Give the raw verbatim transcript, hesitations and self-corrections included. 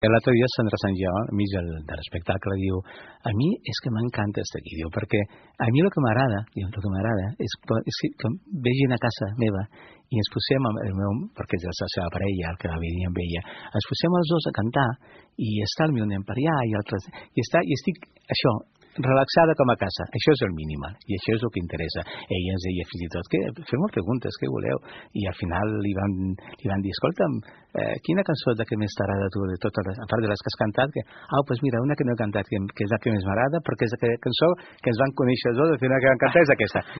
L'altre dia Sandra Sant Joan, a mi del, de l'espectacle, diu, a mi és que m'encanta estar aquí, diu, perquè a mi el que m'agrada, diu, el que m'agrada és, és que vegin a casa meva i ens posem, amb el meu, perquè és la seva parella, el que va venir amb ella, ens posem els dos a cantar i està el meu nen per allà i altres, i, està, i estic, això, relaxada com a casa, això és el mínim i això és el que interessa. Ella ens deia fins i tot que fem preguntes, què voleu? I al final li van, li van dir, escolta'm, eh, quina cançó és la que més t'agrada tu de totes les, a part de les que has cantat? Que, ah, doncs pues mira, una que no he cantat que, que és la que més m'agrada perquè és la cançó que ens van conèixer els dos, al final que vam cantar és aquesta.